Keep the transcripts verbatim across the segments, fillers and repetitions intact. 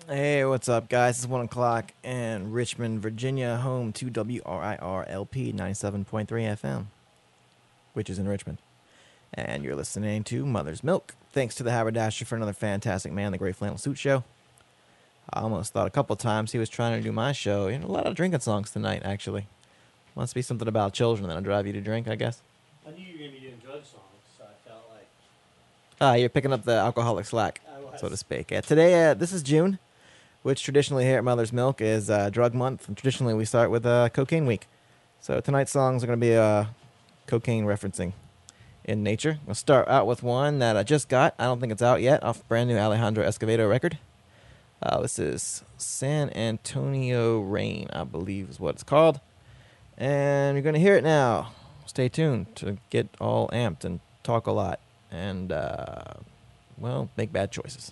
Hey, what's up, guys? It's one o'clock in Richmond, Virginia, home to W R I R L P ninety-seven point three F M, which is in Richmond. And you're listening to Mother's Milk. Thanks to the Haberdasher for another fantastic man, the Great Flannel Suit Show. I almost thought a couple times he was trying to do my show. You know, a lot of drinking songs tonight, actually. Must be something about children that'll drive you to drink, I guess. I knew you were going to be doing drug songs, so I felt like... Ah, you're picking up the alcoholic slack, so to speak. Yeah, today, uh, this is June, which traditionally here at Mother's Milk is uh, Drug Month, and traditionally we start with uh, Cocaine Week. So tonight's songs are going to be uh, cocaine referencing in nature. We'll start out with one that I just got. I don't think it's out yet, off brand new Alejandro Escovedo record. Uh, this is San Antonio Rain, I believe is what it's called. And you're going to hear it now. Stay tuned to get all amped and talk a lot and, uh, well, make bad choices.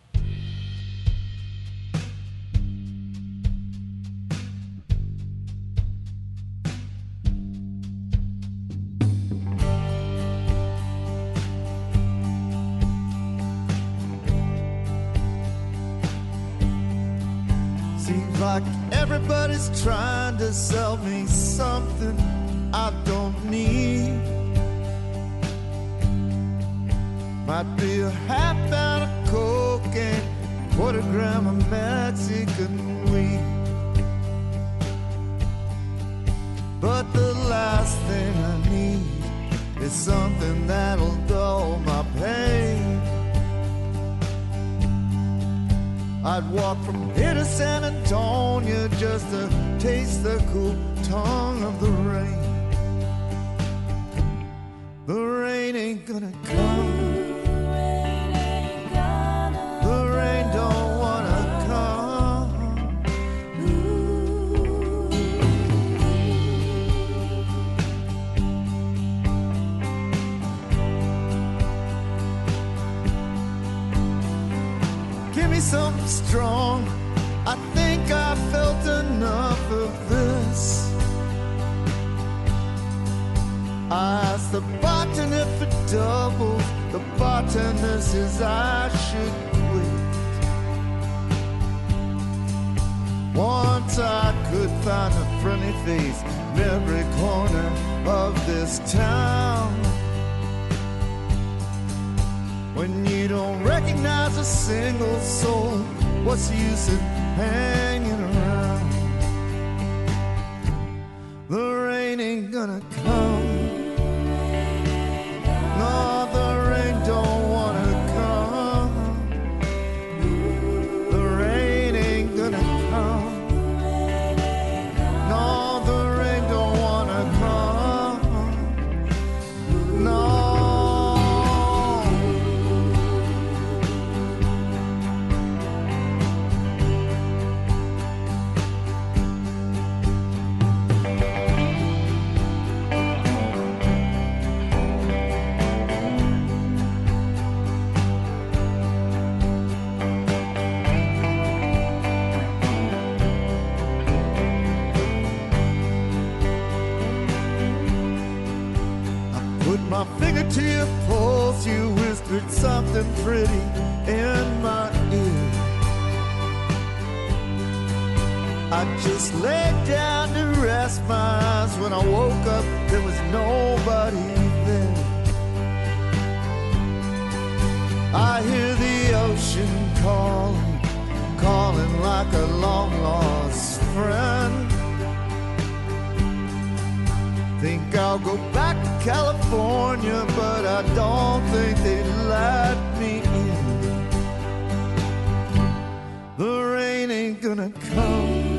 Seems like everybody's trying to sell me something I don't need. Might be a half pound of coke and quarter gram of Mexican weed. But the last thing I need is something that'll dull my pain. I'd walk from here to San Antonio just to taste the cool tongue of the rain. The rain ain't gonna come. The rain don't wanna come. Give me something strong. I think I felt enough of this. I asked the bartender for doubles. The bartender says I should quit. Once I could find a friendly face in every corner of this town. When you don't recognize a single soul, what's the use in hanging around? The rain ain't gonna come. No, the rain don't wanna come. The rain ain't gonna come. No, the rain don't wanna come. No. My finger to your pulse, you whispered something pretty in my ear. I just laid down to rest my eyes. When I woke up, there was nobody there. I hear the ocean calling, calling like a long-lost friend. Think I'll go back to California, but I don't think they'd let me in. The rain ain't gonna come.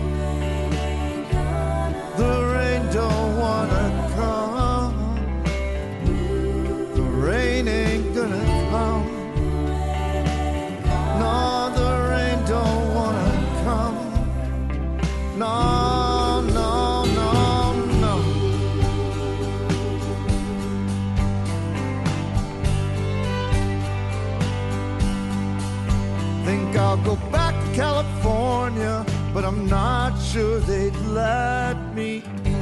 The rain don't wanna come. The rain ain't gonna come. No, the rain don't wanna come. No, no, no, no. Think I'll go back to California, but I'm not sure they'd let me in.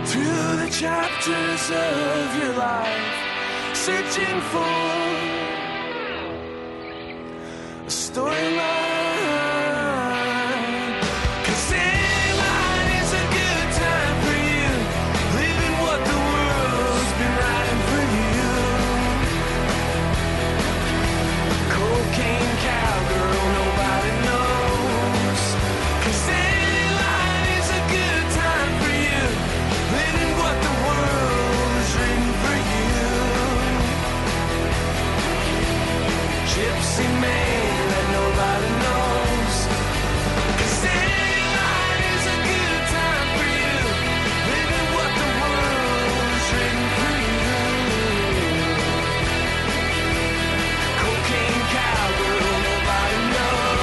through the chapters of your life, searching for a storyline. 'Cause daylight is a good time for you, living what the world's been writing for you. Cocaine cowgirl, nobody knows. 'Cause daylight is a good time for you, living what the world's written for you. Gypsy man that nobody knows. 'Cause daylight is a good time for you, living what the world's written for you. Cocaine cowgirl, nobody knows.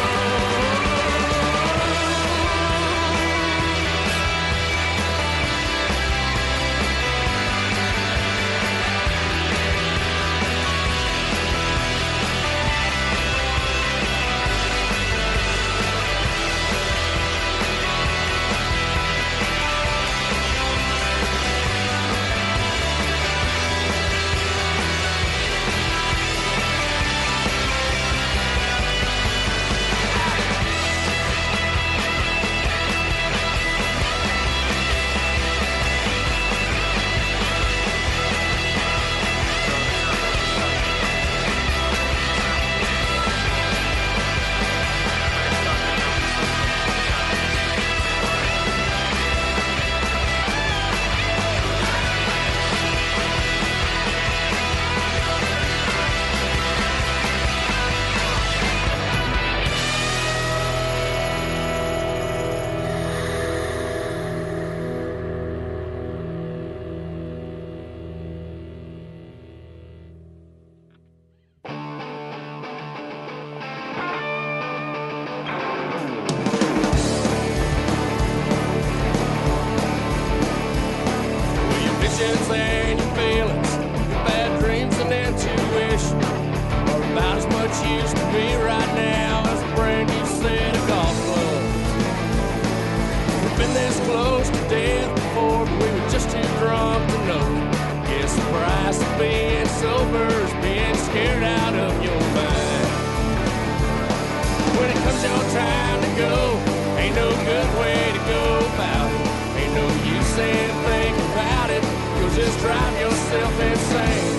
Your visions and your feelings, your bad dreams and intuition are about as much use to me right now as a brand new set of golf clubs. We've been this close to death before, but we were just too drunk to know. Guess the price of being sober is being scared out of your mind. When it comes your time to go, ain't no good way to go about it. Ain't no use saying think about it, you'll just drive yourself insane.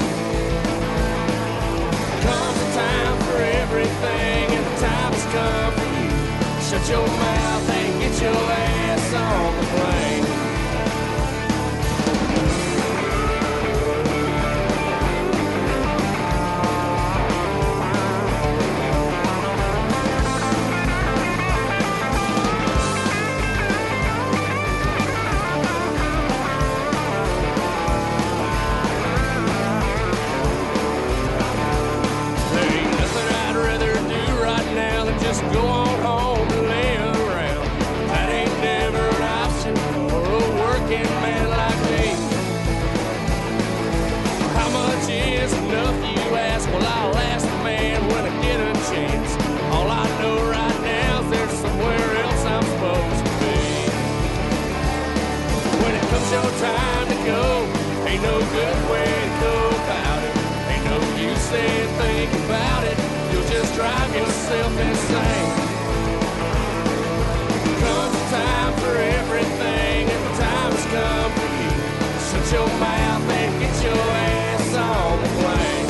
Comes a time for everything, and the time has come for you. Shut your mouth and get your ass on the plane. There ain't nothing I'd rather do right now than just go on home and lay around. That ain't never an option for a working man like me. How much is enough, you ask? Well, I'll ask the man when I get a chance. All I know right now is there's somewhere else I'm supposed to be. When it comes your time to go, ain't no good way to go about it. Ain't no use saying think about it, you'll just drive yourself insane. Comes a time for everything, and the time has come for you. Shut your mouth and get your ass on the plane.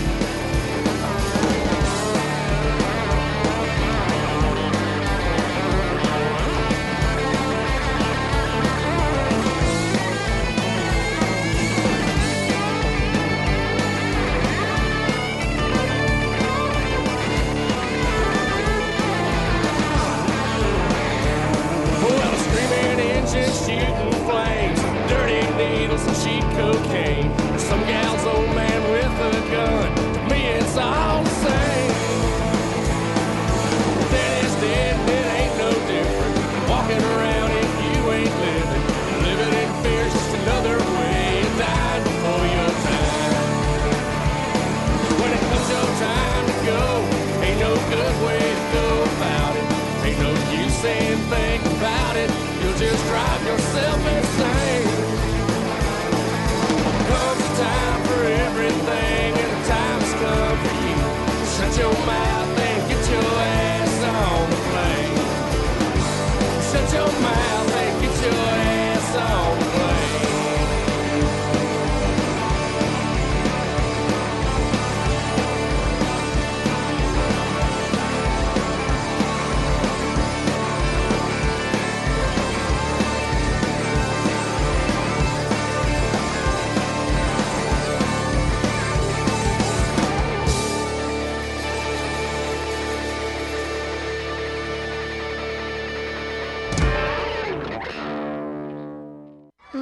Well, a screaming engine shooting flames, dirty needles and cheap cocaine. Some gal's old man with a gun, to me it's all the same. Dead is dead, it ain't no different. Walking around if you ain't living. Living in fear's just another way of dying before your time. When it comes your time to go, ain't no good way to go about it. Ain't no use saying think about it, you'll just drive yourself insane.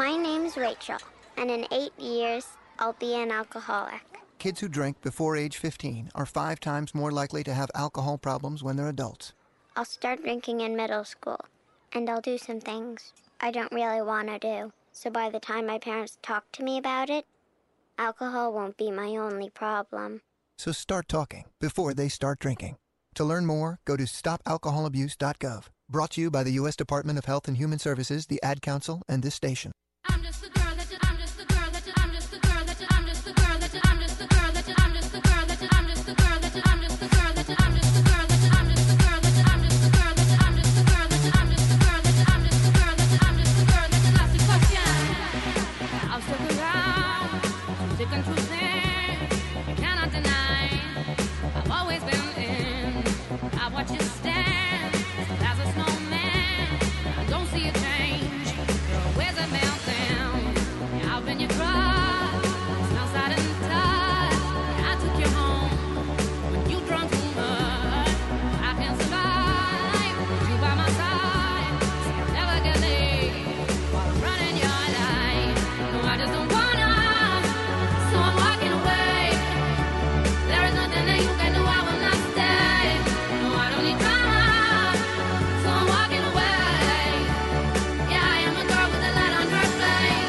My name's Rachel, and in eight years, I'll be an alcoholic. Kids who drink before age fifteen are five times more likely to have alcohol problems when they're adults. I'll start drinking in middle school, and I'll do some things I don't really want to do. So by the time my parents talk to me about it, alcohol won't be my only problem. So start talking before they start drinking. To learn more, go to stop alcohol abuse dot gov. Brought to you by the U S Department of Health and Human Services, the Ad Council, and this station. I'm just the girl that you, I'm just the girl that you, I'm just the girl that you, I'm just the girl that you, I'm just the girl that you, I'm just the girl that you, I'm just the girl that you, I'm just the girl that you, I'm just the girl that you, I'm just the girl that you, I'm just the girl that you, I'm just the girl that you, I'm just the girl that you, I'm just the girl that you, I'm just the girl that you, that's the question. I'll stick around, stick and choosing, cannot deny. I've always been in, I watch you stand as a snowman. I don't see a change. Where's a meltdown? I've been your crush, smells out and touch. I took you home when you drunk too much. I can't survive with you by my side. So I'll never get laid while I'm running your life. No, I just don't wanna, so I'm walking away. There is nothing that you can do, I will not stay. No, I don't need drama, so I'm walking away. Yeah, I am a girl with a light on her face.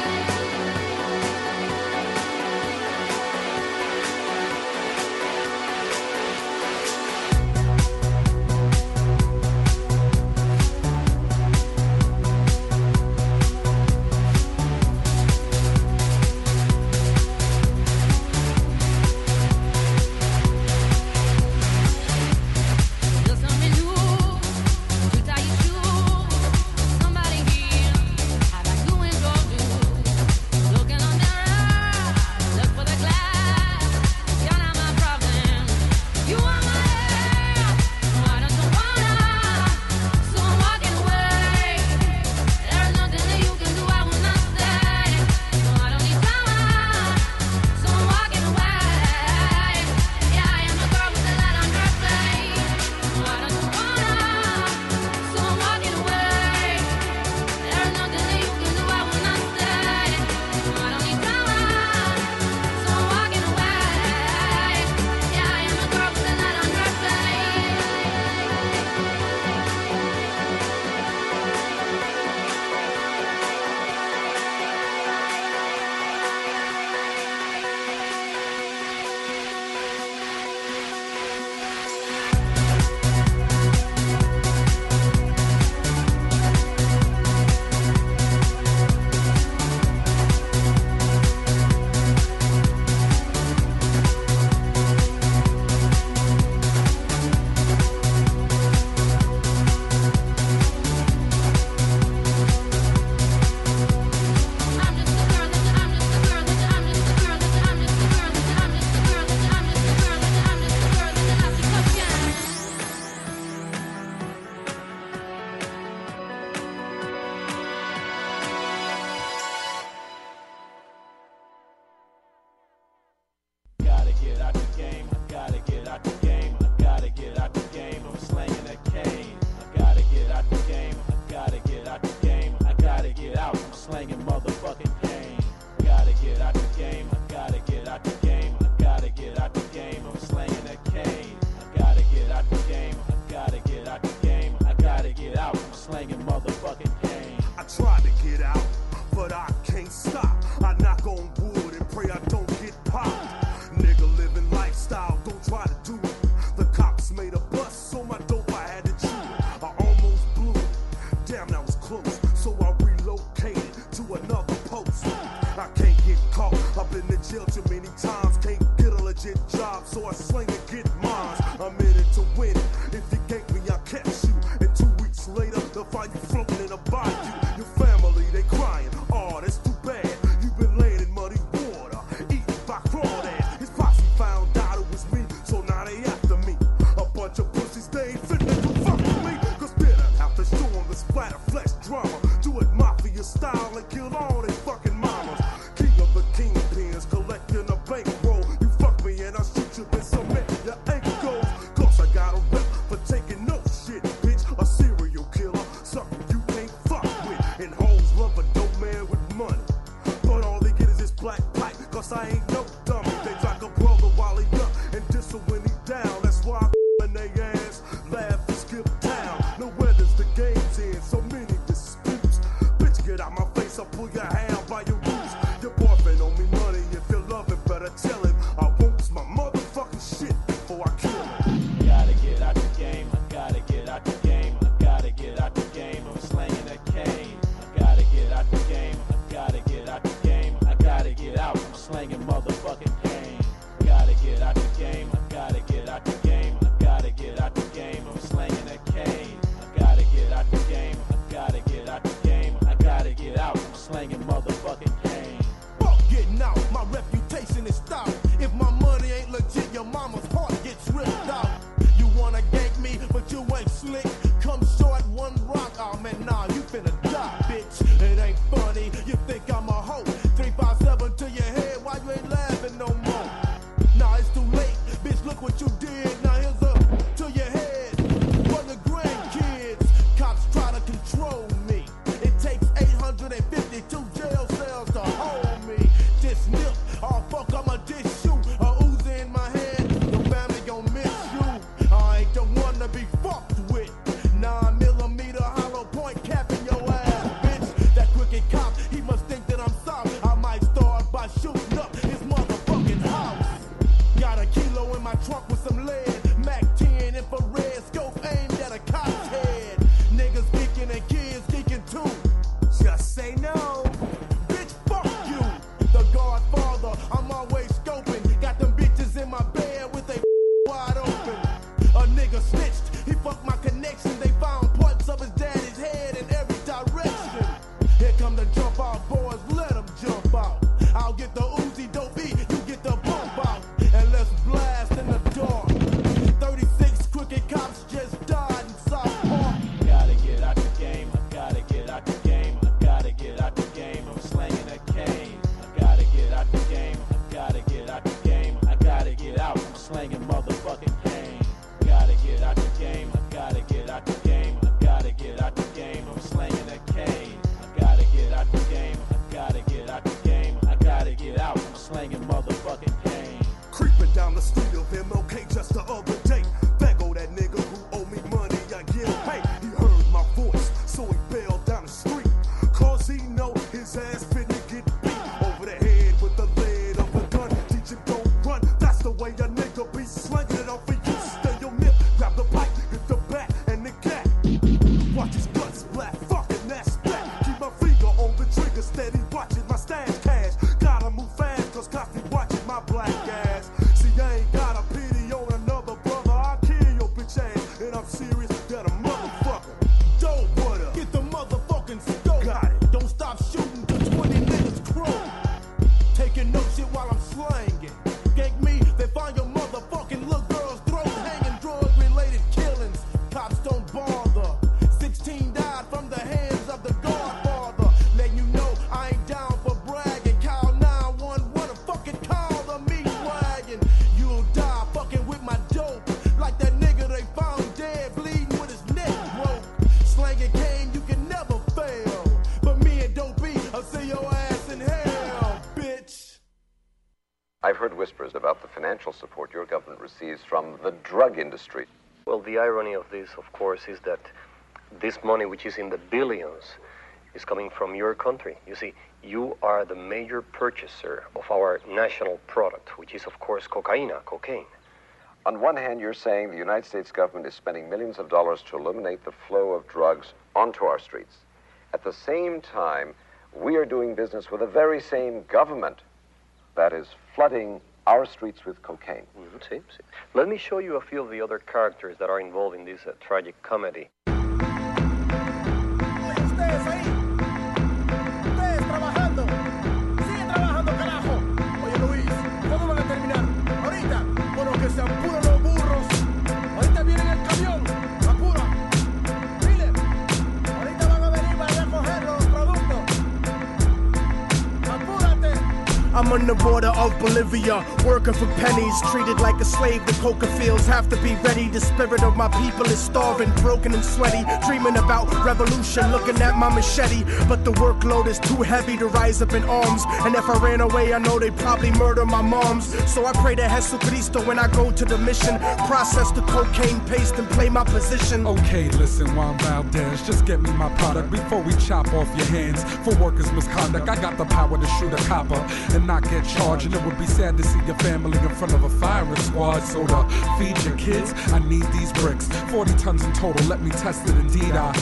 Just something new to tie your shoes. Somebody here, how about you introduce? Looking on the mirror, look for the glass. You're not my problem, you are my air. No, I don't wanna, so I'm walking away. There's nothing that you can do, I will not stay. No, I don't need drama, so I'm walking away. Yeah, I am a girl with a light on her face. No, I don't wanna, so I'm walking away. There's nothing that you can do, I will not stay. No, I don't need drama, so I'm walking away. Yeah, I am a girl with a light on her face. I'm just the girl that you, I'm just the girl that you, I'm just the girl that you, I'm just the girl that you, I'm just the girl that you, I'm just the girl that you, I'm just the girl that you, that's the question. Gotta get out the game, I gotta get out the game, I gotta get out the game, I'm slanging that cane. I gotta get out the game, I gotta get out the game, I gotta get out, I'm slanging motherfucking cane. Gotta get out the game, I gotta get out the game, I gotta get out the game, I'm slanging that cane. I gotta get out the game, I gotta get out the game, I gotta get out, I'm slanging motherfucking cane. I tried to get out, but I can't stop. I knock on wood and pray I don't get popped. Nigga living lifestyle, don't try to do it. The cops made a bust, so my dope I had to chew it. I almost blew it. Damn, that was close. So I relocated to another post. I can't get caught. I've been to jail too many times. Can't get a legit job, so I sling and get mines. I'm in it to win it. If you gank me, I'll catch you. And two weeks later, they'll find you floating in a bayou. Your family, they crying. Oh, that's too bad. You've been laying in muddy water, eating by crawdads. His posse found out it was me, so now they after me. A bunch of pussies, they ain't finna do fuck with me. Cause they don't have to show them the splatter flesh drama. Do it mafia style and kill all they fucking mamas. King of the kingpins, collecting a bankroll. You fuck me and I'll shoot you in cement. Plus, I ain't no dummy. They drag a brother while he up and diss him when he down. That's why I in they ass, laugh and skip town. No weather's the game's in, so many disputes. Bitch, get out my face, I'll pull your hair by your roots. Your boyfriend owe me money, if you love him, better tell him. I won't my motherfucking shit before I kill him. Gotta get out the game, I gotta get out the game, I gotta get out the game, I'm slanging a cane. I gotta get out the game, I gotta get out the game, I gotta get out, I'm slanging motherfucking cane. Gotta get out the game, I gotta get out the game, I gotta get out the game, I'm slanging a cane. I gotta get out the game, I gotta get out the game, I gotta get out, I'm slanging motherfucking cane. Fuck getting out, my reputation is stopped. If my money ain't legit, your mama's heart gets ripped out. You wanna gank me, but you ain't slick. Come short, one rock, oh man, nah, you finna die, bitch. It ain't funny, you think I'm a hoe. three five seven to your head, why you ain't laughing no more? Nah, it's too late, bitch, look what you did. Now here's up to your head. For the grandkids, cops try to control me. It takes eight hundred fifty-two jail cells to hold me. This nip, oh fuck, I'ma dish you. A Uzi in my hand, your family gon' miss you. I ain't the one to be fucked with. Nine millimeter hollow point capping your ass, bitch. That crooked cop, he must think that I'm sorry. I might start by shooting up his motherfucking house. Got a kilo in my trunk with some lead. Mac ten infrared scope aimed at a cop's head. Niggas geeking and kids geeking too. Just say no. Bitch, fuck you. The Godfather, I'm always scoping. Got them bitches in my bed with they wide open. A nigga snitched, he fucked my connection. They found parts of his daddy's head in every direction. Here come the jump out boys, let them jump out. I'll get the Uzi dopey, you get the bump out. And let's blast in the dark. thirty-six crooked cops just died in South Park. Gotta get out the game, I gotta get out the game, I gotta get out the game, I'm slanging a cane. I gotta get out the game, I gotta get out the game, I gotta get out, I'm slanging motherfucking cane. Gotta get out the game, I gotta get out the game, I gotta get out the game, I'm slanging a cane. I gotta get out the game, I gotta get out the game, I gotta get out, I'm slanging motherfucking cane. Creeping down the street of M L K just the other day. There go that nigga who owe me money, I get paid. He heard my voice, so he bailed down the street. Cause he know his ass finna get beat over the head with the lead of a gun. Teach him don't run, that's the way a nigga be slinging it off for you. Stay your nip, grab the pipe, get the bat and the cat. Watch his guts splat, fucking that's that. Keep my finger on the trigger, steady watching my stash cash. Gotta move fast, cause cops be watching my black ass. See, I ain't got a pity on another brother. I'll kill your bitch ass, and I'm serious, that a motherfucker. Dope water, get the motherfucking scope. Got it. Don't stop shooting till twenty niggas croak. Taking no shit while I'm slanging. Gank me, they find your motherfucking little girl's throat hanging. Drug-related killings, cops don't bother. sixteen died from the hands of the Godfather. Letting you know I ain't down for bragging. Call nine one one and fucking call the meat wagon. You'll die fucking with my dope. Like that nigga they found dead, bleeding with his neck broke. Slanging cane, you can never fail. But me and Dopey, I'll see your ass in hell, bitch. I've heard whispers about the financial support your government receives from the drug industry. Well, the irony of this, of course, is that this money, which is in the billions, is coming from your country. You see, you are the major purchaser of our national product, which is, of course, cocaine, cocaine. On one hand, you're saying the United States government is spending millions of dollars to eliminate the flow of drugs onto our streets. At the same time, we are doing business with the very same government that is flooding our streets with cocaine. Mm-hmm. See, see. Let me show you a few of the other characters that are involved in this uh, tragic comedy. Ustedes ahí, ustedes trabajando, siguen trabajando, carajo. Oye Luis, ¿cuándo van a terminar? Ahorita, bueno que se apuren los burros. Ahorita viene el camión, apura. Miller, ahorita van a venir para ir a coger los productos. Apúrate. I'm on the border of Bolivia, working for pennies, treated like a slave. The coca fields have to be ready. The spirit of my people is starving, broken and sweaty, dreaming about revolution, looking at my machete. But the workload is too heavy to rise up in arms, and if I ran away, I know they'd probably murder my moms. So I pray to Jesucristo when I go to the mission, process the cocaine paste and play my position. Okay, listen, Juan Valdez, just get me my product before we chop off your hands for workers' misconduct. I got the power to shoot a copper and not get charged, and it would be sad to see your family in front of a firing squad. So to feed your kids, I need these bricks, forty tons in total, let me test it indeed. I,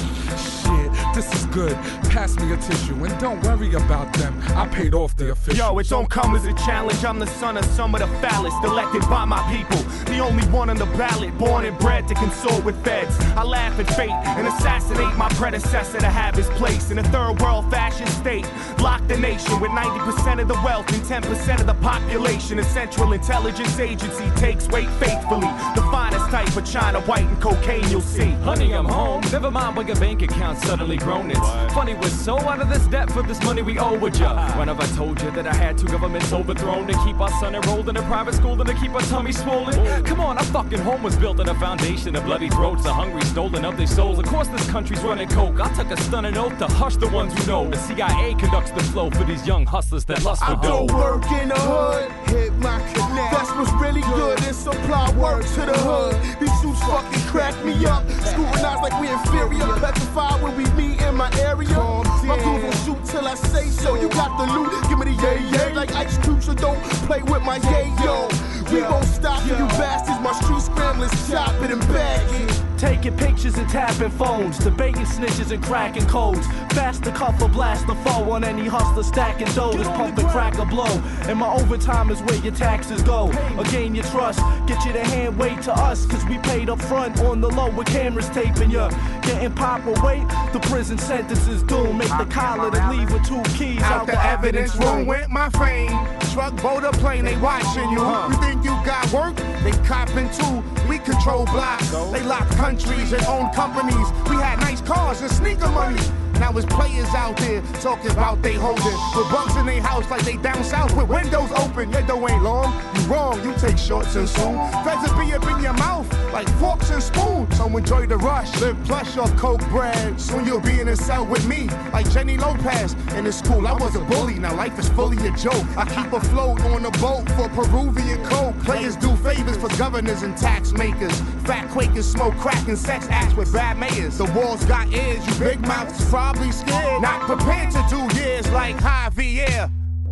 shit, this is good, pass me a tissue, and don't worry about them, I paid off the official. Yo, it don't come as a challenge, I'm the son of some of the foulest, elected by my people, the only one on the ballot, born and bred to consort with feds. I laugh at fate and assassinate my predecessor to have his place in a third world fashion state. Lock the nation with ninety percent of the wealth and ten percent of the population. A central intelligence agency takes weight faithfully, the finest type of China white and cocaine you'll see. Honey, I'm home, never mind when your bank account suddenly grown. It's funny, we're so out of this debt for this money we owe with ya. When have I told you that I had two governments overthrown to keep our son enrolled in a private school and to keep our tummy swollen? Come on, our fucking home was built on a foundation of bloody throats, the hungry stolen of their souls. Of course this country's running coke, I took a stunning oath to hush the ones who know. The C I A conducts the flow for these young hustlers that lust for I dough. do work in the hood, hit my connect. That's what's really good, and supply work to the hood. These suits fucking crack me up, scrutinized like we inferior, petrified when we meet in my area. My dudes will shoot till I say so. You got the loot, give me the yay yay like Ice Cube, so don't play with my yay yo. We won't stop you bastards, my street scramblers, chop it and bag it. Taking pictures and tapping phones, debating snitches and cracking codes. Fast to cuff or blast the foe on any hustler stacking dough. Just pump and crack a blow. And my overtime is where your taxes go. Or gain your trust, get you to hand wait to us, cause we paid up front on the low with cameras taping ya. Getting pop or wait, the prison sentence is doomed. Make the collar to leave with two keys out, Out the evidence room went my fame. Truck, boat, or plane, they watching you. You think you got work? They copping too. We control blocks. They lock countries and own companies. We had nice cars and sneaker money. Now it's players out there talking about they holding with bunks in their house like they down south with windows open. Your dough ain't long, you wrong, you take shorts and soon feds will be up in your mouth like forks and spoons. So enjoy the rush, live plush off coke bread. Soon you'll be in a cell with me like Jenny Lopez. In the school I was a bully, now life is fully a joke. I keep afloat on a boat for Peruvian coke. Players do favors for governors and tax makers. Fat Quakers smoke crack and sex acts with bad mayors. The walls got ears, you big mouths probably scared, not prepared to do years like Javier.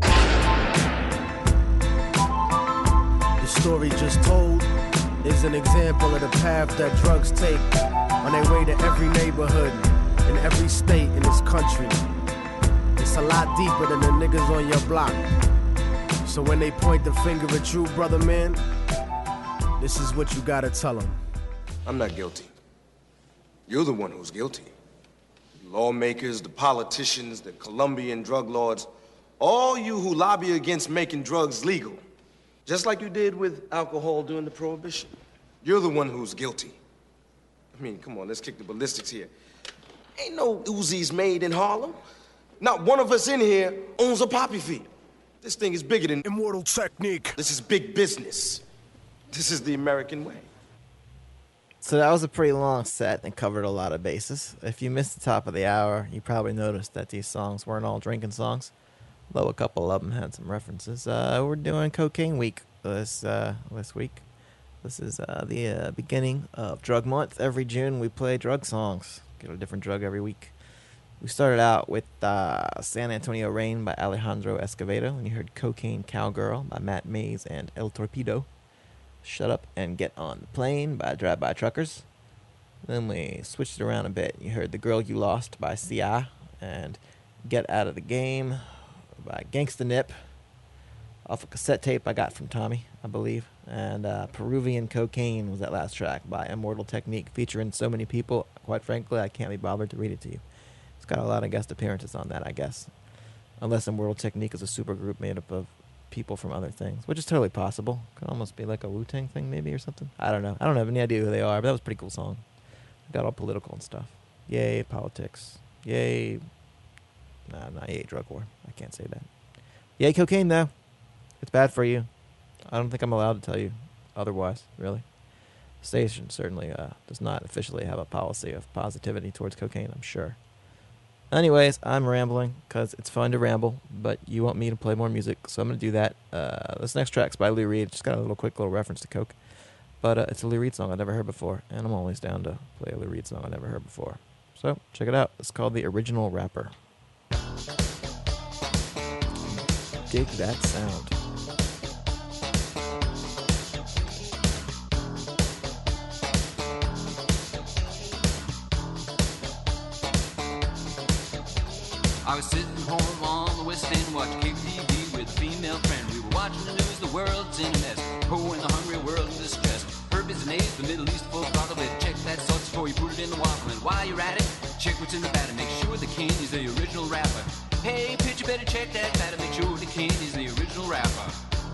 The story just told is an example of the path that drugs take on their way to every neighborhood in every state in this country. It's a lot deeper than the niggas on your block. So when they point the finger at you, brother man, this is what you gotta tell them. I'm not guilty. You're the one who's guilty. The lawmakers, the politicians, the Colombian drug lords, all you who lobby against making drugs legal, just like you did with alcohol during the Prohibition. You're the one who's guilty. I mean, come on, let's kick the ballistics here. Ain't no Uzis made in Harlem. Not one of us in here owns a poppy field. This thing is bigger than Immortal Technique. This is big business. This is the American way. So that was a pretty long set and covered a lot of bases. If you missed the top of the hour, you probably noticed that these songs weren't all drinking songs, though a couple of them had some references. Uh, we're doing Cocaine Week this uh, this week. This is uh, the uh, beginning of Drug Month. Every June we play drug songs. Get a different drug every week. We started out with uh, San Antonio Rain by Alejandro Escovedo, and you heard Cocaine Cowgirl by Matt Mays and El Torpedo. Shut Up and Get on the Plane by Drive By Truckers. Then we switched it around a bit. You heard The Girl You Lost by C I and Get Out of the Game by Gangsta Nip off a cassette tape I got from Tommy, I believe. And uh, Peruvian Cocaine was that last track by Immortal Technique, featuring so many people. Quite frankly, I can't be bothered to read it to you. It's got a lot of guest appearances on that, I guess. Unless Immortal Technique is a super group made up of people from other things, which is totally possible. Could almost be like a Wu-Tang thing maybe or something. I don't know. I don't have any idea who they are, but that was a pretty cool song. Got all political and stuff. Yay, politics. Yay. Nah, not yay, drug war. I can't say that. Yay, cocaine, though. It's bad for you. I don't think I'm allowed to tell you otherwise, really. The station certainly uh, does not officially have a policy of positivity towards cocaine, I'm sure. Anyways, I'm rambling because it's fun to ramble, but you want me to play more music, so I'm going to do that. Uh, this next track's by Lou Reed. Just got a little quick little reference to coke. But uh, it's a Lou Reed song I've never heard before, and I'm always down to play a Lou Reed song I've never heard before. So, check it out. It's called The Original Rapper. Dig that sound. I was sitting home on the West End watching K T V with a female friend. We were watching the news, the world's in a mess. Oh, in the hungry world in distress. Herpes and AIDS, the Middle East full throttle. Better check that sauce before you put it in the waffle. And while you're at it, check what's in the batter. Make sure the candy's the original wrapper. Hey, pitch, you better check that batter. Make sure the candy's the original wrapper.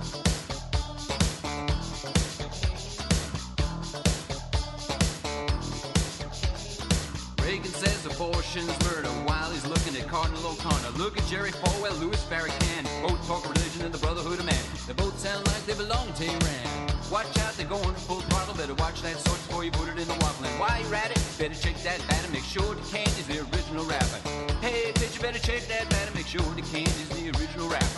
Reagan says abortion's murder while he's looking at Cardinal O'Connor. Look at Jerry Falwell, Louis Farrakhan. Both talk religion and the brotherhood of man. They both sound like they belong to Iran. Watch out, they're going full throttle. Better watch that sauce before you put it in the waffle. And while you're at it, better check that batter. Make sure the candy's the original wrapper. Hey, bitch, you better check that batter. Make sure the candy's the original wrapper.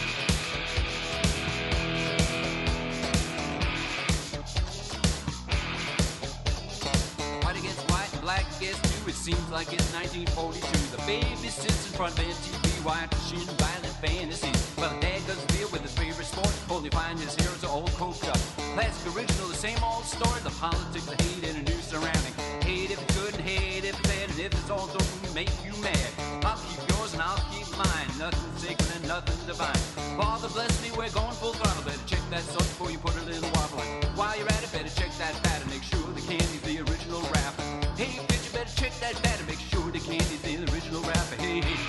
White against white and black against two. It seems like it's nineteen forty-two. The baby sits in front of N T V, white machine, violent fantasies. Well, the dad doesn't deal with his favorite sport. Only find his heroes are all coked up. Classic original, the same old story. The politics, the hate, and a new surrounding. Hate if it's good and hate if it's bad. And if it's all don't make you mad, I'll keep yours and I'll keep mine. Nothing sacred and nothing divine. Father bless me, we're going full throttle. Better check that sauce before you put it in the waffle. While you're at it, better check that batter. Make sure the candy's the original wrapper. Hey, bitch, you better check that batter. Make sure the candy's the original wrapper. Hey, hey.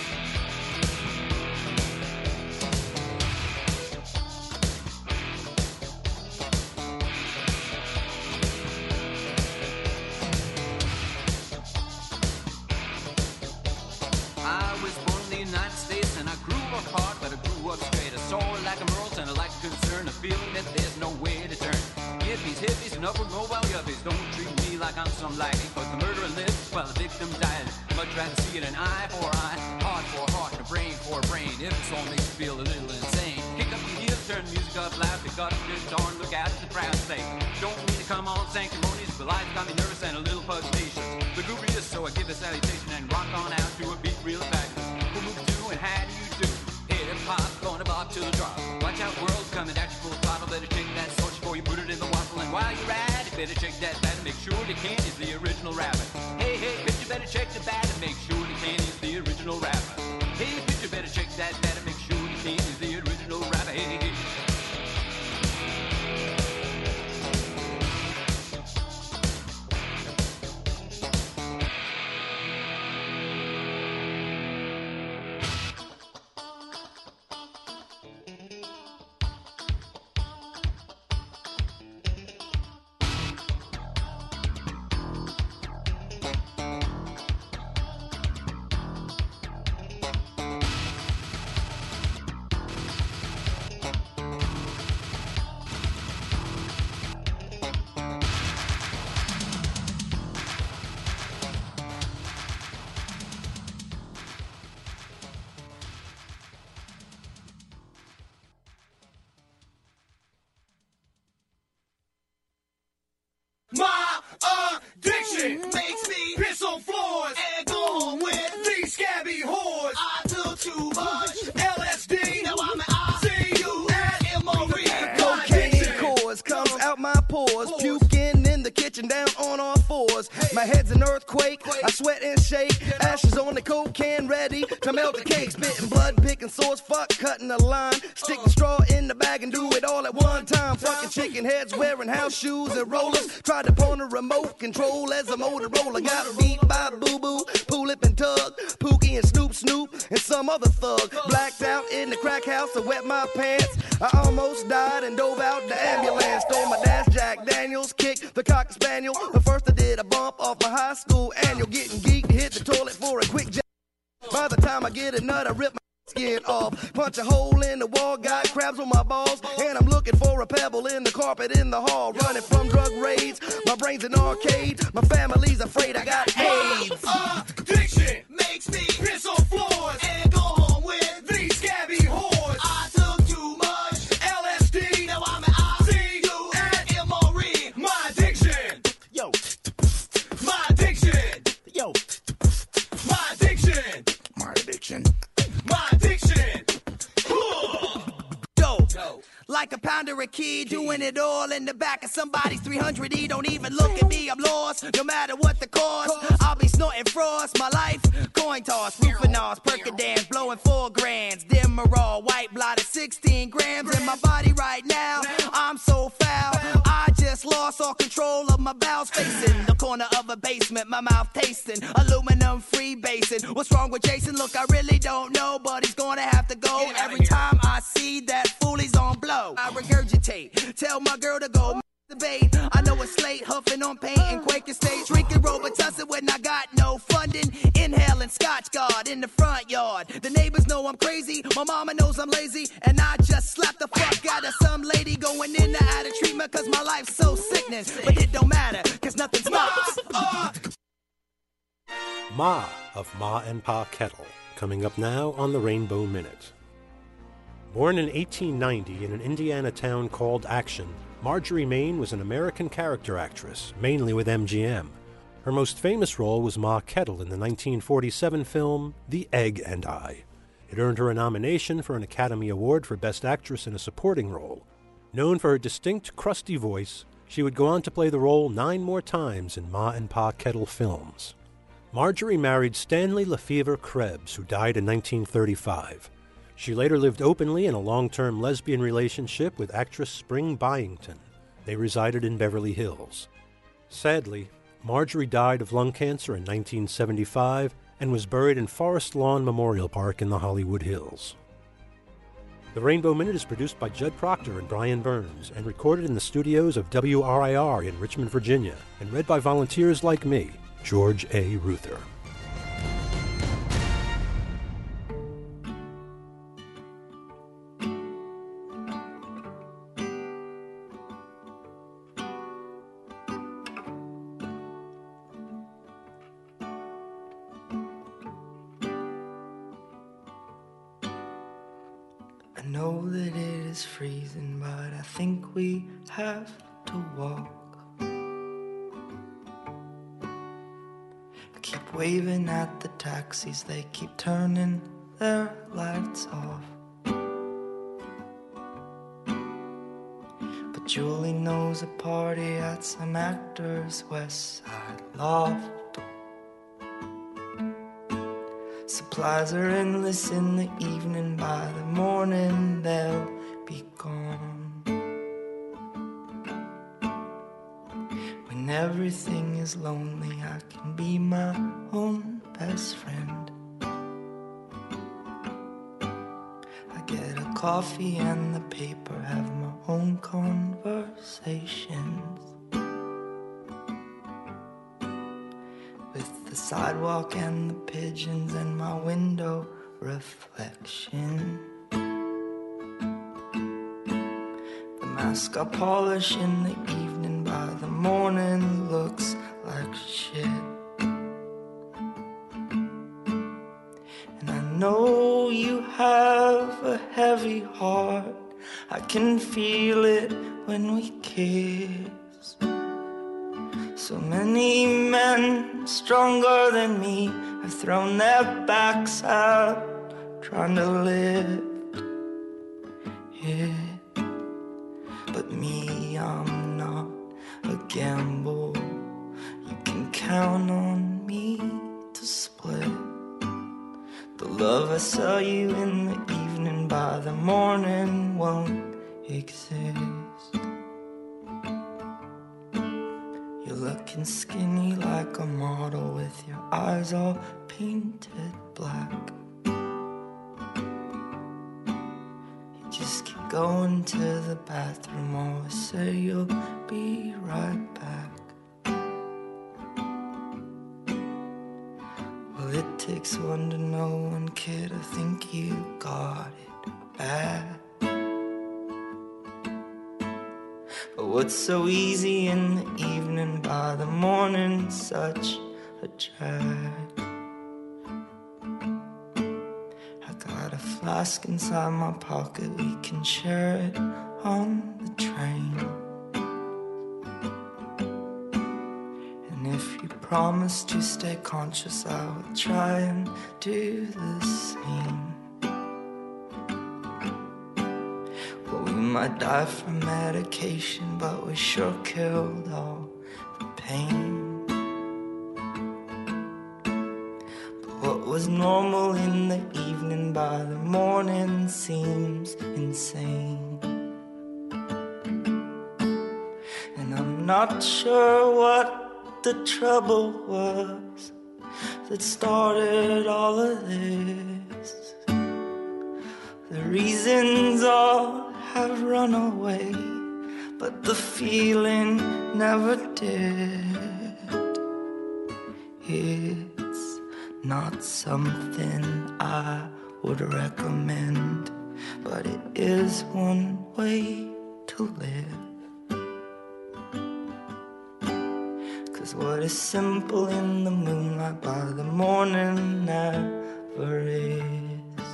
I was born in the United States and I grew up hard, but I grew up straight. I saw it like a moral and I like concern, a feeling that there's no way to turn. Hippies, hippies, and upward mobile yuppies don't treat me like I'm some lackey, cause the murderer lives while the victim died. Much rather see it an eye for eye, heart for heart, and a brain for a brain. If the song makes you feel a little insane, kick up your heels, turn music up loud, pick up your guitar and look out at the crowd and say, don't mean to come on sanctimonious, but life got me nervous and a little pugnacious. The groovy is so I give a salutation and rock on out to a beat real fabulous. Who move to and how do you do? Hip hop, gonna bop to the drop. Watch out, world's coming at you full throttle. Better check that sauce before you put it in the waffle. And while you're at it, better check that batter. Make sure the candy's the original wrapper. Hey, hey, bitch, you better check the batter. Make sure the candy's the original wrapper. Hey, bitch, you better check that batter. Make sure the candy's the original wrapper. Hey, hey, hey. My addiction makes me piss on floors and go with these scabby whores. I took too much L S D. Now I'm an I C U and M O V. Cocaine cores comes out my pores, puking in the kitchen down on all fours. My head's an earthquake, I sweat and shake. Ashes on the coke can ready to melt the cake. Spitting blood, picking sores, fuck cutting the line. Stick the straw in the bag and do it all at one time. Fucking chicken heads wearing house shoes and rollers. Tried to pawn a remote control as a Motorola. Got beat by Boo Boo, Poolip and Tug, Pookie and Snoop Snoop and some other thug. Blacked out in the crack house to wet my pants. I almost died and dove out the ambulance. Stole my dad's Jack Daniels, kicked the Cocker Spaniel. The first I did a bump off my high school annual. Getting geeked, hit the toilet for a quick jack. By the time I get a nut, I rip my get off. Punch a hole in the wall, got crabs on my balls, and I'm looking for a pebble in the carpet in the hall. Running from drug raids, my brain's an arcade. My family's afraid I got AIDS. Addiction makes me piss on floors and go home with these scabby whores. I took too much L S D, now I'm an I C U and M R E. My addiction, yo, my addiction, yo, my addiction, my addiction, my addiction. Dope. Like a pounder of key, doing it all in the back of somebody's three hundred E. Don't even look at me, I'm lost. No matter what the cost, I'll be snorting frost. My life, coin toss, Rufinals, Percodans, blowing four grands. Demerol, white blotted sixteen grams in my body right now. I'm so foul, I just lost all control of my bowels. Facing the corner of a basement, my mouth tasting aluminum free basin. What's wrong with Jason? Look, I really don't know, but he's gonna have to go. Every time I see that fool, he's on blow. I regurgitate, tell my girl to go masturbate. I know it's late, huffing on paint in Quaker State, drinking Robitussin when I got no funding, inhaling Scotch Guard in the front yard. The neighbors know I'm crazy, my mama knows I'm lazy, and I just slapped the fuck out of some lady going in and out of treatment cause my life's so sickness. But it don't matter, cause nothing's mine. Ma of Ma and Pa Kettle, coming up now on the Rainbow Minute. Born in eighteen ninety in an Indiana town called Action, Marjorie Main was an American character actress, mainly with M G M. Her most famous role was Ma Kettle in the nineteen forty-seven film The Egg and I. It earned her a nomination for an Academy Award for Best Actress in a Supporting Role. Known for her distinct, crusty voice, she would go on to play the role nine more times in Ma and Pa Kettle films. Marjorie married Stanley Lefevre Krebs, who died in nineteen thirty-five. She later lived openly in a long-term lesbian relationship with actress Spring Byington. They resided in Beverly Hills. Sadly, Marjorie died of lung cancer in nineteen seventy-five and was buried in Forest Lawn Memorial Park in the Hollywood Hills. The Rainbow Minute is produced by Judd Proctor and Brian Burns and recorded in the studios of W R I R in Richmond, Virginia, and read by volunteers like me, George A. Ruther. I know that it is freezing, but I think we have to walk. I keep waving at the taxis, they keep turning their lights off. But Julie knows a party at some actor's West Side loft. Supplies are endless in the evening, by the morning they'll be gone. When everything is lonely, I can be my own best friend. I get a coffee and the paper, have my own conversations. With the sidewalk and the pigeons and my window reflection. The mask I polish in the evening, by the morning looks like shit. And I know you have a heavy heart, I can feel it when we kiss. So many men stronger than me have thrown their backs out, trying to lift it. But me, I'm not a gamble. You can count on me to split the love I sell you in the evening, by the morning won't exist. You're looking skinny like a model with your eyes all painted black. You just keep going to the bathroom, always say you'll be right back. Well, it takes one to know one, kid. I think you got it bad. But what's so easy in the evening, by the morning, such a drag. I got a flask inside my pocket, we can share it on the train. And if you promise to stay conscious, I will try and do the same. Well, we might die from medication, but we sure killed all the pain. But what was normal in the evening, by the morning seems insane. And I'm not sure what the trouble was that started all of this. The reasons all have run away, but the feeling never did. It's not something I would recommend, but it is one way to live. Cause what is simple in the moonlight, by the morning never is.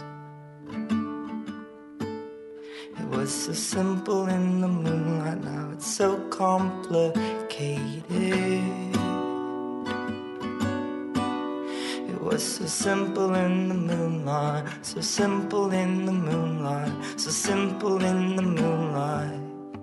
It was so simple in the moonlight, now it's so complicated. It was so simple in the moonlight, so simple in the moonlight, so simple in the moonlight.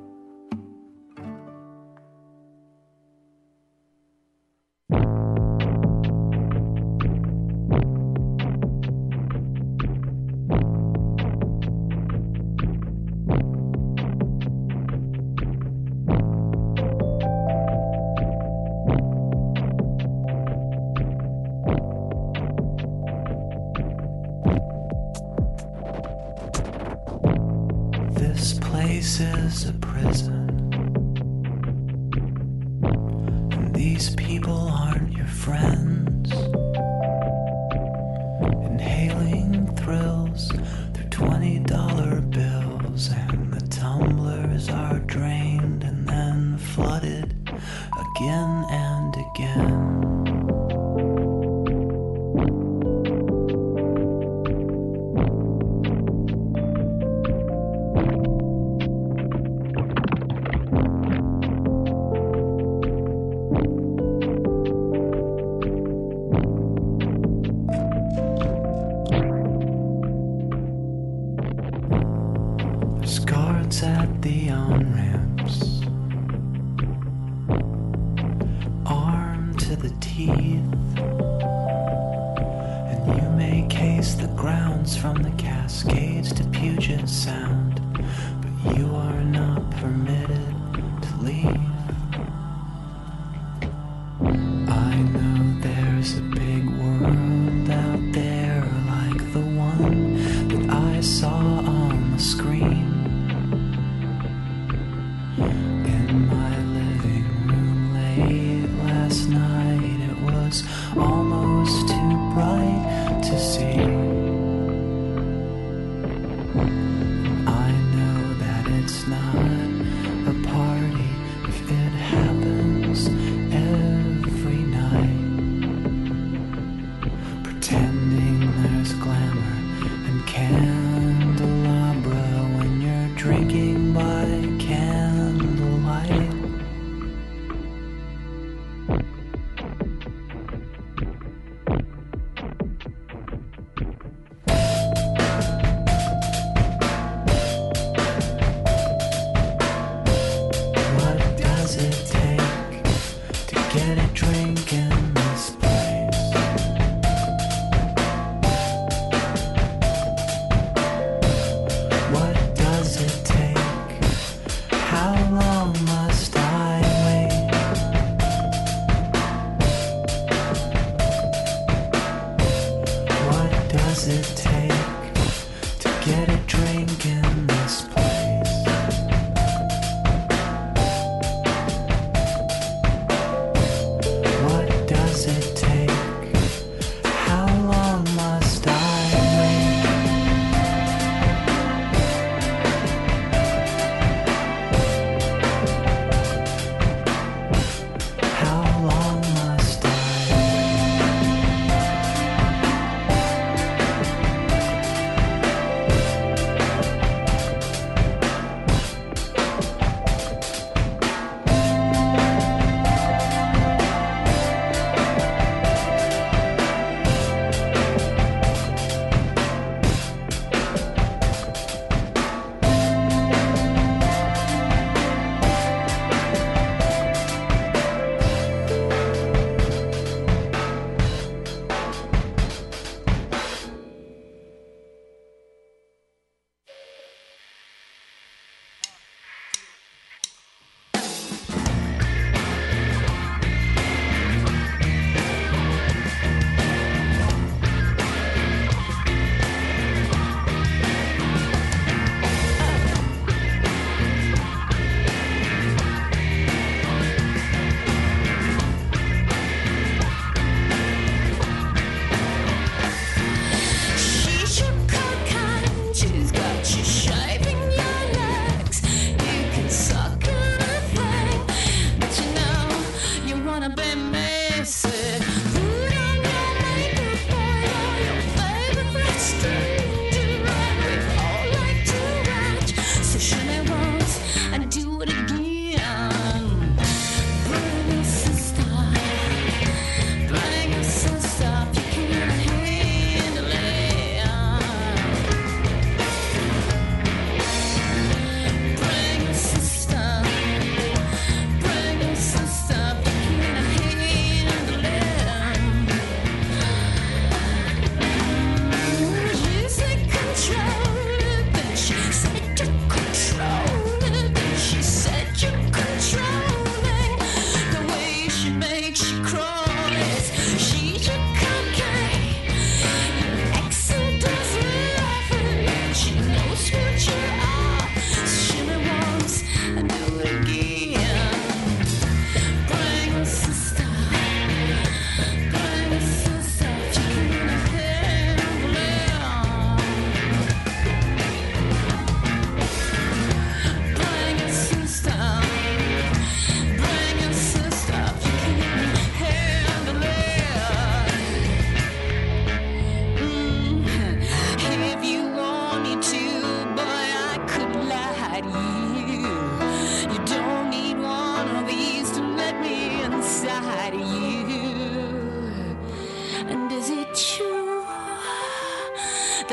This place is a prison, and these people aren't your friends. Inhaling thrills through twenty dollar bills, and the tumblers are drained and then flooded again and again. There's guards at the on-ramps, armed to the teeth, and you may case the grounds from the Cascades to Puget Sound, but you are not permitted to leave. I know there's a big world out there like the one that I saw on the screen. In my living room late last night, it was almost too bright to see. I know that it's not a party if it happens every night. Pretending there's glamour and candelabra when you're drinking by candlelight. What does it take to get a drink in this place? What does it take? How long must I wait? What does it take to get a drink in this place? What does it take? How long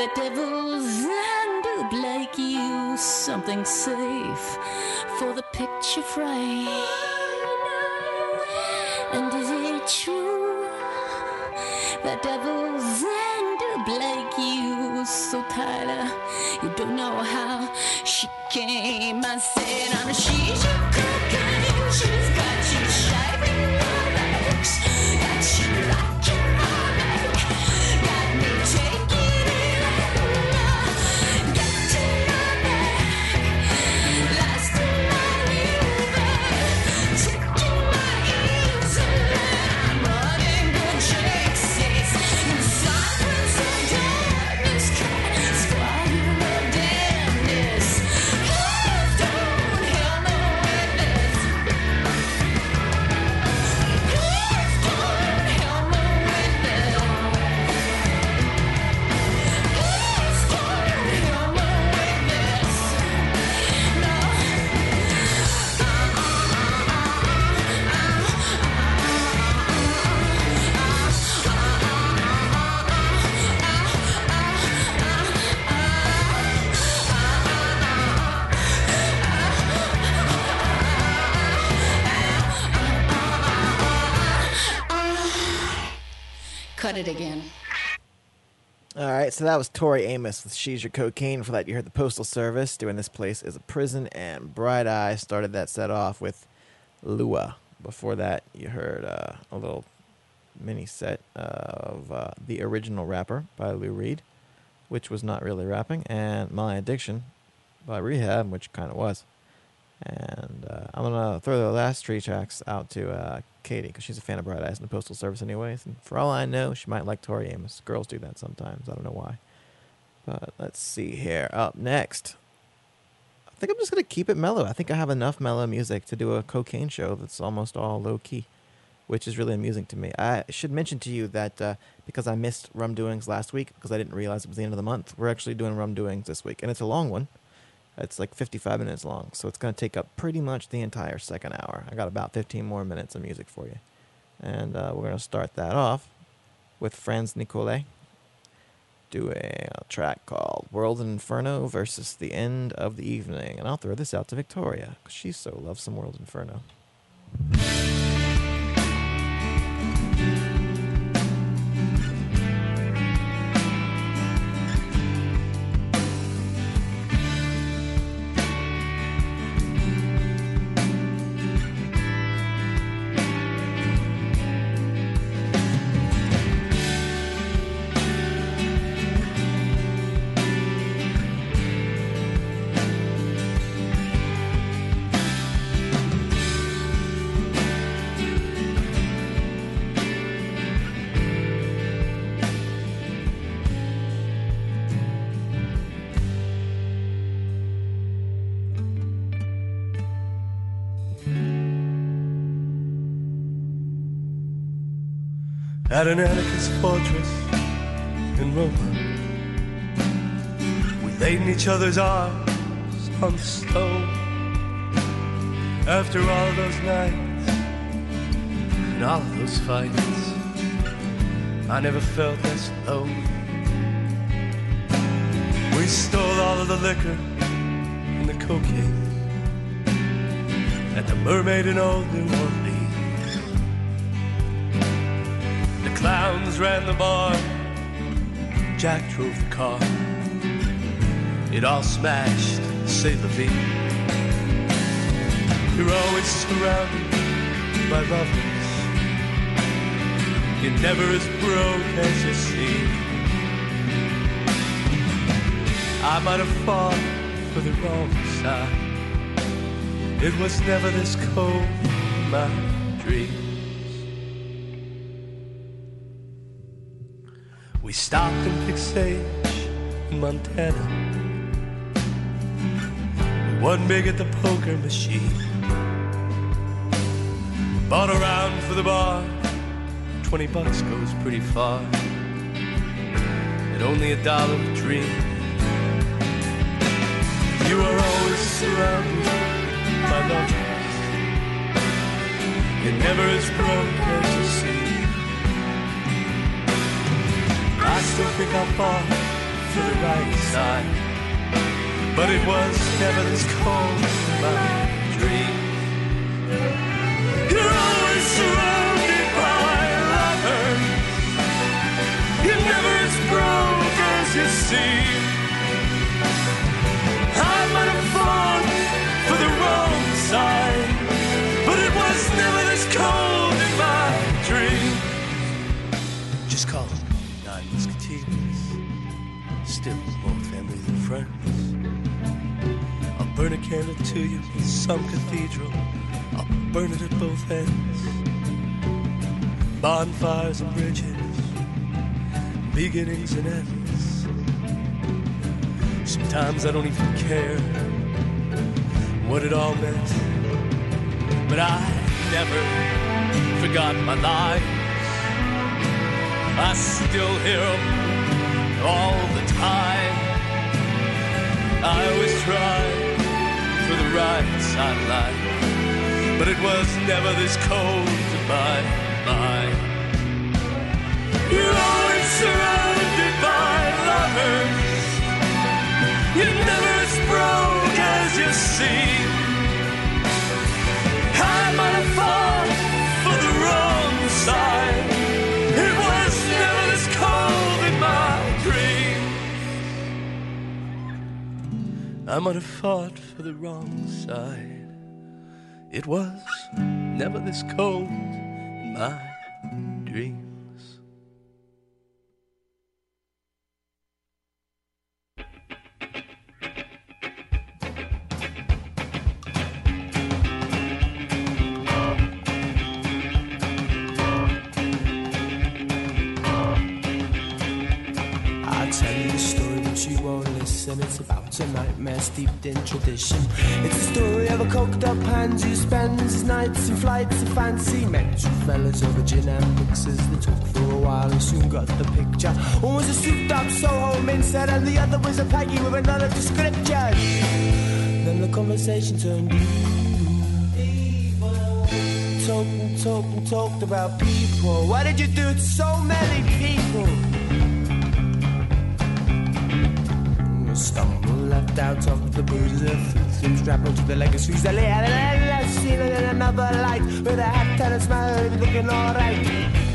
The devil's handed like you something safe for the picture frame. And is it true? The devil's handed like you so tight uh, you don't know how she came. I said, I'm a she's your cocaine. She's got you shaving your legs, got you rocking my leg, got me taking it on, got to my back, lost in my liver, taking my heels, and I'm running good chases, and silence and darkness cries for your damnness. Please don't help me with this. Please don't help me with this. Please don't help me with this. No. Cut it again. All right, so that was Tori Amos with She's Your Cocaine. For that, you heard the Postal Service doing This Place is a Prison, and Bright Eye started that set off with Lua. Before that, you heard uh, a little mini set of uh, The Original Rapper by Lou Reed, which was not really rapping, and My Addiction by Rehab, which kind of was. And uh, I'm going to throw the last three tracks out to uh, Katie, because she's a fan of Bright Eyes and the Postal Service anyways. And for all I know, she might like Tori Amos. Girls do that sometimes. I don't know why. But let's see here. Up next, I think I'm just going to keep it mellow. I think I have enough mellow music to do a cocaine show that's almost all low-key, which is really amusing to me. I should mention to you that uh, because I missed Rum Doings last week, because I didn't realize it was the end of the month, we're actually doing Rum Doings this week. And it's a long one. It's like fifty-five minutes long, so it's going to take up pretty much the entire second hour. I got about fifteen more minutes of music for you. And uh, we're going to start that off with Franz Nicole doing a track called World Inferno versus the End of the Evening. And I'll throw this out to Victoria, because she so loves some World Inferno. At an anarchist fortress in Roma, we laid in each other's arms on the stone. After all of those nights and all of those fights, I never felt less alone. We stole all of the liquor and the cocaine at the Mermaid in Old New Orleans. Clowns ran the bar, Jack drove the car. It all smashed, c'est la vie. You're always surrounded by lovers. You're never as broke as you seem. I might have fought for the wrong side. It was never this cold in my dream. We stopped in Big Sage in Montana. We won big at the poker machine. Bought a round for the bar. Twenty bucks goes pretty far. At only a dollar a drink. You are always surrounded by lovers. You're never as broke as you seem. I still think I fought for the right side, but it was never this cold in my dream. You're always surrounded by lovers. You're never as broke as you seem. I might have fought for the wrong side, but it was never this cold in my dream. Just call them Nine Musketeers, still more family than friends. I'll burn a candle to you in some cathedral. I'll burn it at both ends. Bonfires and bridges, beginnings and ends. Sometimes I don't even care what it all meant, but I never forgot my lies. I still hear them all the time. I always tried for the right side of life, but it was never this cold in my mind. You're always surrounded by lovers. You're never as broke as you seem. I might have fought for the wrong side. It was never this cold in my dream. I might have fought for the wrong side. It was never this cold in my dream. It's about a nightmare steeped in tradition. It's a story of a coked up hand who spends his nights in flights of fancy. Met two fellas over gin and mixers. They talked for a while and soon got the picture. One was a souped up Soho mincer and the other was a paggy with another description. Then the conversation turned evil. Talked and talked and talked about people. What did you do to so many people? Stumble left out of the boozer, things strapped onto the legacies. They lay at a ceiling in another light with a hat and a smile, looking alright.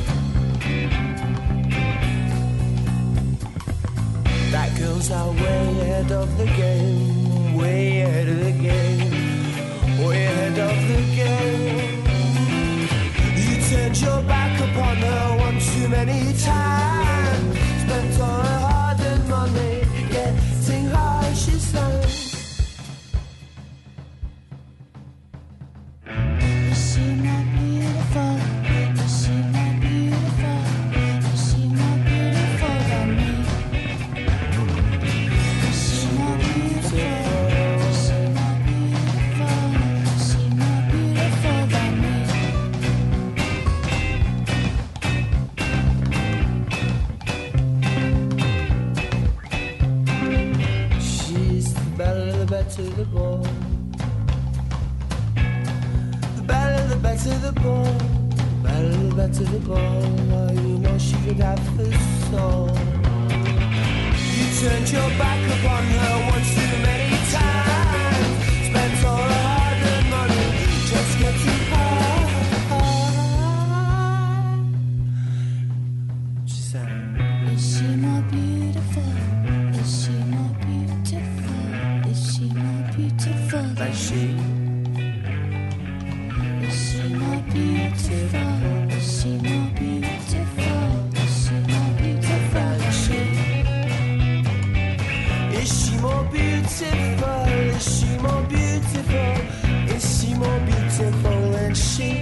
That girl's out way ahead of the game, way ahead of the game, way ahead of the game. You turned your back upon her one too many times, spent all her hard-earned money, yeah. Sing how she sang. Is she not beautiful? Is she not beautiful? Is she not beautiful than me? Is she not beautiful? Is she not beautiful? Is she not beautiful than me? The better the ball. The better, the better the ball. The better, the better the ball. Well, you know she could have the soul. You turned your back upon her once too many times. Spent all her hard-earned money just getting high. She sang. Is she not beautiful? Is she not beautiful? Is she not beautiful like she? Is she not beautiful? Is she not beautiful? Is she not beautiful like she? Is she more beautiful? Is she more beautiful? Is she more beautiful than she?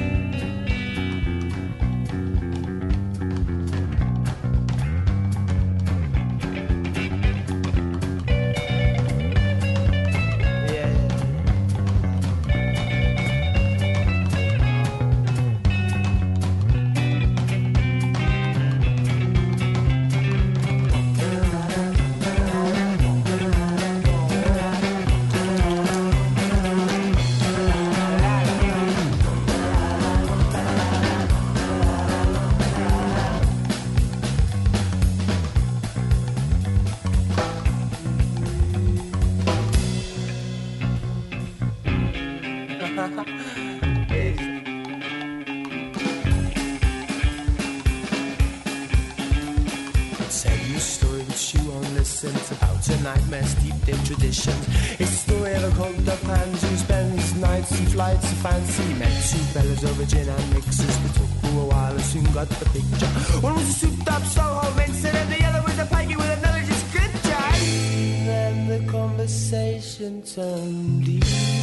steeped in tradition. It's the story of a coked up hands who spends nights and flights of fancy. Met two fellas over gin and mixers, but took for a while and soon got the picture. One was a souped up Soho Vincent and the other was a pikey with another description. And then the conversation turned deep.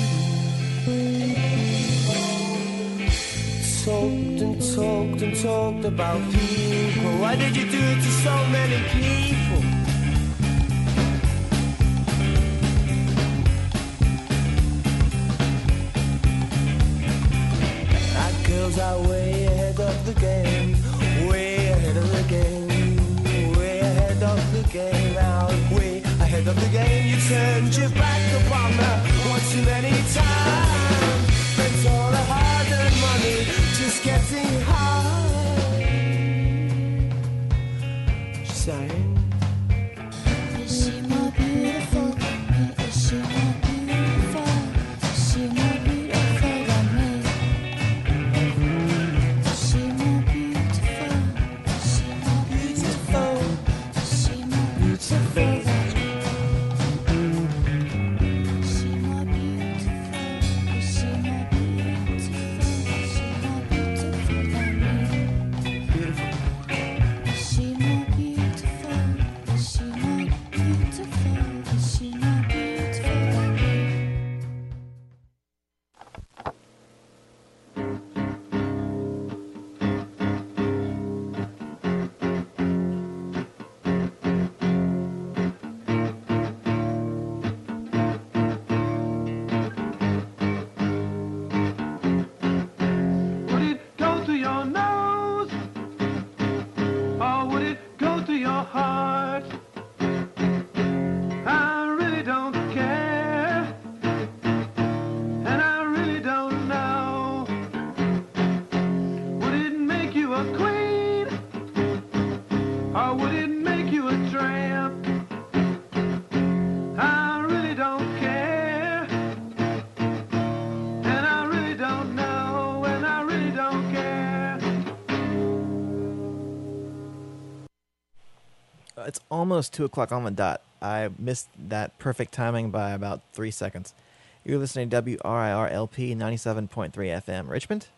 Talked and talked and talked about people. Why did you do it to so many people? Our girls are way ahead of the game, way ahead of the game, way ahead of the game, out way ahead of the game. You turned your back upon her one too many times. Spent all the hard-earned money just getting high. She sang. Is she more beautiful than me? Is she more beautiful? Is she more beautiful than me? Is she more beautiful? Is she more beautiful? Is she more beautiful than me? Is she more beautiful? Is she more It's almost two o'clock on the dot. I missed that perfect timing by about three seconds. You're listening to W R I R L P ninety-seven point three F M Richmond.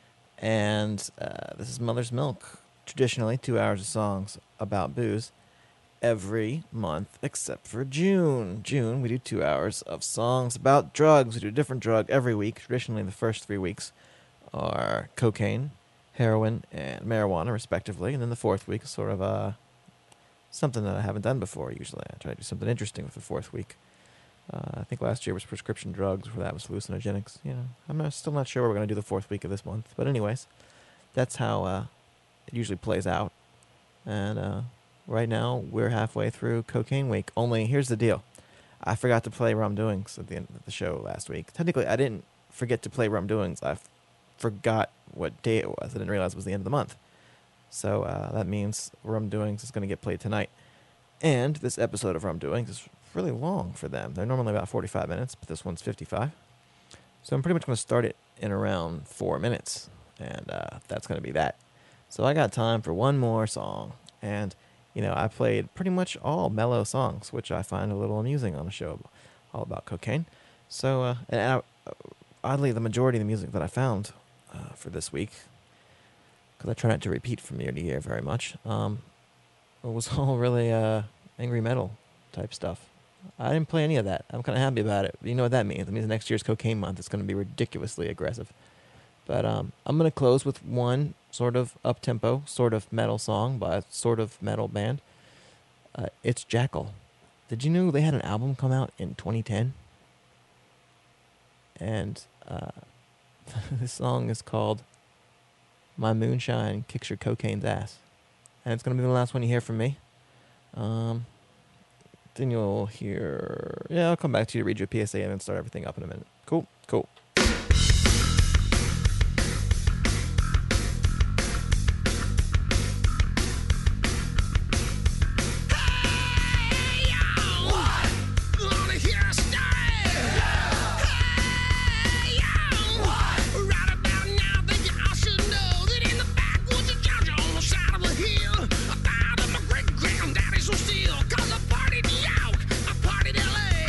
And uh, this is Mother's Milk. Traditionally, two hours of songs about booze every month except for June. June, we do two hours of songs about drugs. We do a different drug every week. Traditionally, the first three weeks are cocaine, heroin, and marijuana, respectively. And then the fourth week is sort of a... something that I haven't done before. Usually I try to do something interesting with the fourth week. Uh, I think last year was prescription drugs, where that was hallucinogenics. You know, I'm not, still not sure what we're going to do the fourth week of this month. But anyways, that's how uh, it usually plays out. And uh, right now, we're halfway through Cocaine Week. Only, here's the deal. I forgot to play Rum Doings at the end of the show last week. Technically, I didn't forget to play Rum Doings. I f- forgot what day it was. I didn't realize it was the end of the month. So uh, that means Rum Doings is going to get played tonight. And this episode of Rum Doings is really long for them. They're normally about forty-five minutes, but this one's fifty-five. So I'm pretty much going to start it in around four minutes. And uh, that's going to be that. So I got time for one more song. And, you know, I played pretty much all mellow songs, which I find a little amusing on a show all about cocaine. So, uh, and I, oddly, the majority of the music that I found uh, for this week, because I try not to repeat from year to year very much, um, it was all really uh, angry metal type stuff. I didn't play any of that. I'm kind of happy about it. You know what that means? It means next year's Cocaine Month is going to be ridiculously aggressive. But um, I'm going to close with one sort of up-tempo, sort of metal song by a sort of metal band. Uh, it's Jackal. Did you know they had an album come out in twenty ten? And uh, this song is called My Moonshine Kicks Your Cocaine's Ass. And it's going to be the last one you hear from me. Um, then you'll hear... Yeah, I'll come back to you to read your P S A and then start everything up in a minute. Cool, cool. Cause I partied in York, I partied in L A,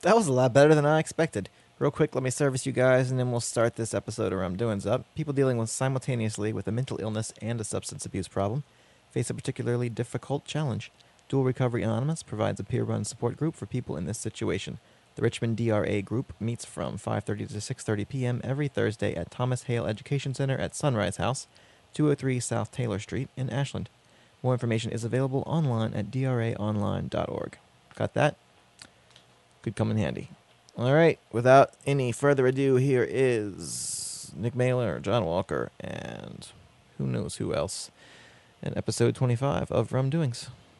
That was a lot better than I expected. Real quick, let me service you guys, and then we'll start this episode of Rum Doings up. People dealing with simultaneously with a mental illness and a substance abuse problem face a particularly difficult challenge. Dual Recovery Anonymous provides a peer-run support group for people in this situation. The Richmond D R A group meets from five thirty to six thirty p.m. every Thursday at Thomas Hale Education Center at Sunrise House, two oh three South Taylor Street in Ashland. More information is available online at d r a online dot org. Got that? Could come in handy. All right, without any further ado, here is Nick Mailer, John Walker, and who knows who else in episode twenty-five of Rum Doings.